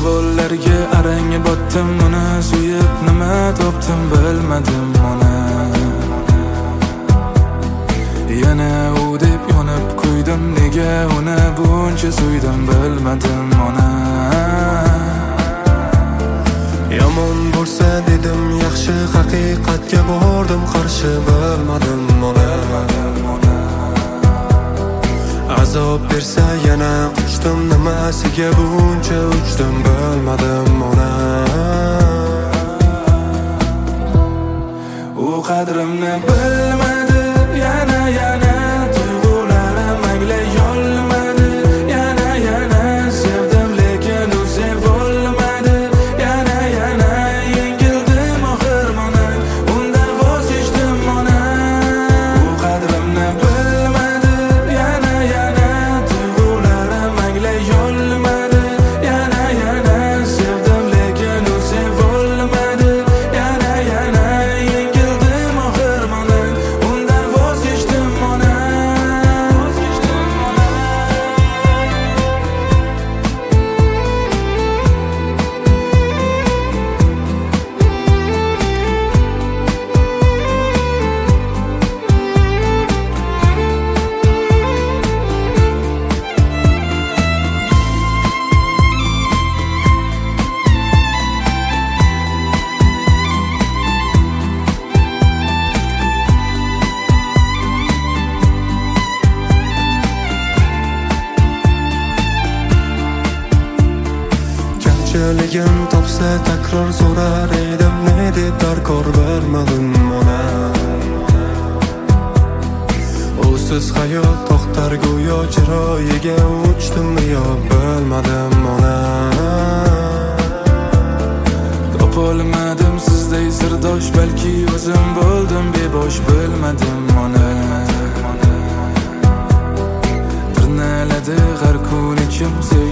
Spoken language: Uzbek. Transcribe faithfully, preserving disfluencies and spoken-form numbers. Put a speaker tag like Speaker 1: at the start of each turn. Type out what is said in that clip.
Speaker 1: savollarga arang botdim. Uni suyib nima topdim bilmadim ona. Yana u deb yonib qo'ydim. Nega uni buncha suydim bilmadim ona. Yomon bo'lsa dedim yaxshi, haqiqatga bordim qarshi bilmadim ona. Azob bersa yana quchdim, nimasiga buncha uchdim bilmadim ona. U qadrimni bilmadi, yana yana tuyg'ularim anglay olmadi. Yana yana sevdim lekin u sevolmadi. Yana yana yengildim oxir mana, undan voz kechdim ona. U qadrimni bilmadi, yana yana tuyg'ularim anglay olmadi. Yana yana sevdim lekin u sevolmadi. Yana yana yengildim oxir mana, undan voz kechdim ona. Kamchiligim topsa takror so'rar edim, ne deb darkor bilmadim ona. Usiz hayot to'xtar go'yo, chiroyiga uchdim yo bilmadim ona. Topolmadim sizday sirdosh, balki o'zim bo'ldim bebosh bilmadim ona. Tirnaladi har kun ichim